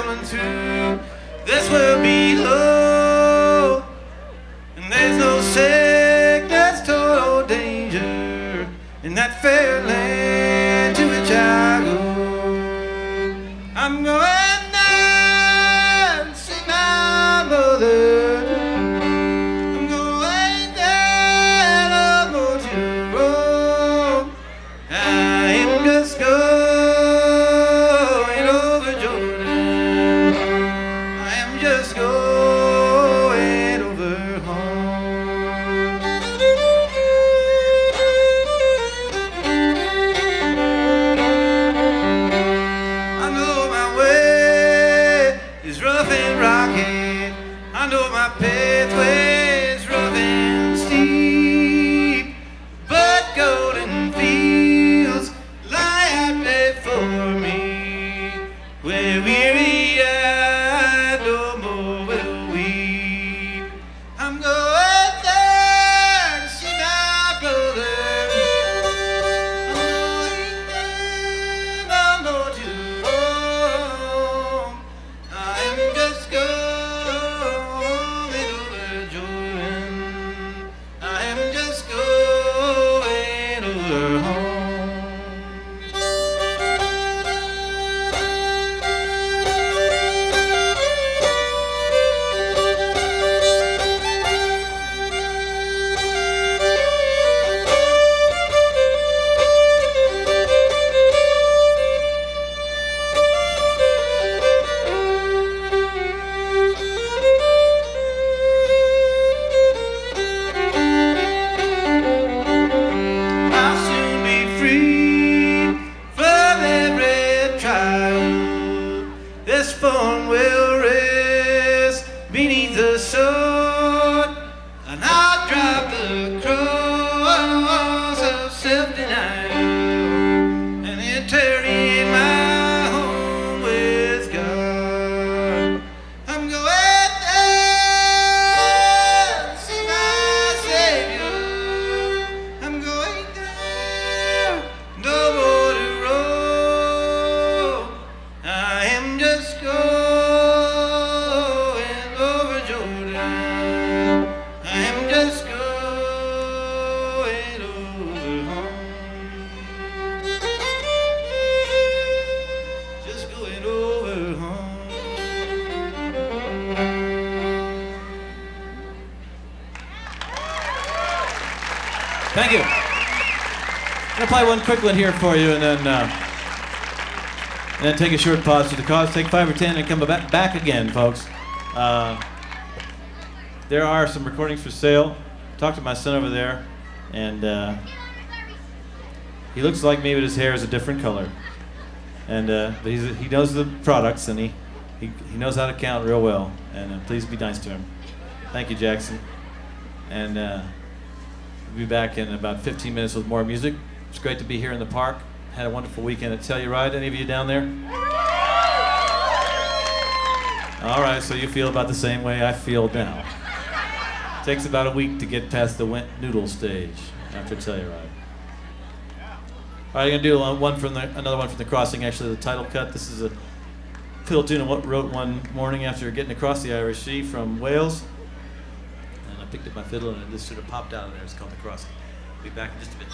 traveling through this world below. And there's no sickness, toil, or danger in that fair land to which I go. I'm going down to see my mother. I'm going down on the road. I am just going over Jordan. I am just going over home. I know my way is rough and rocky. I know my pathway is rough and steep, but golden fields lie out before me, where weary-eyed no more will weep. I'm going there to see my brother. I'm going to home. I am just going over Jordan. I am just going over home. I'll soon be free from every trial. This form will rest beneath the sword, and I'll drive the cross of self-denial and eternity in my home with God. I'm going there to see my Savior. I'm going there, no more to roam. I am just going over Jordan. I am just going over home. Just going over home. Thank you. I'm gonna play one quick one here for you, and then take a short pause for the cause. Take 5 or 10 and come back again, folks. There are some recordings for sale. Talked to my son over there, and he looks like me, but his hair is a different color. And but he knows the products, and he knows how to count real well. And please be nice to him. Thank you, Jackson. And we'll be back in about 15 minutes with more music. It's great to be here in the park. Had a wonderful weekend at Telluride. Any of you down there? All right, so you feel about the same way I feel now. Takes about a week to get past the wet noodle stage after Telluride. All right, I'm gonna do another one from the Crossing. Actually, the title cut. This is a fiddle tune I wrote one morning after getting across the Irish Sea from Wales. And I picked up my fiddle and it just sort of popped out of there. It's called The Crossing. Be back in just a bit.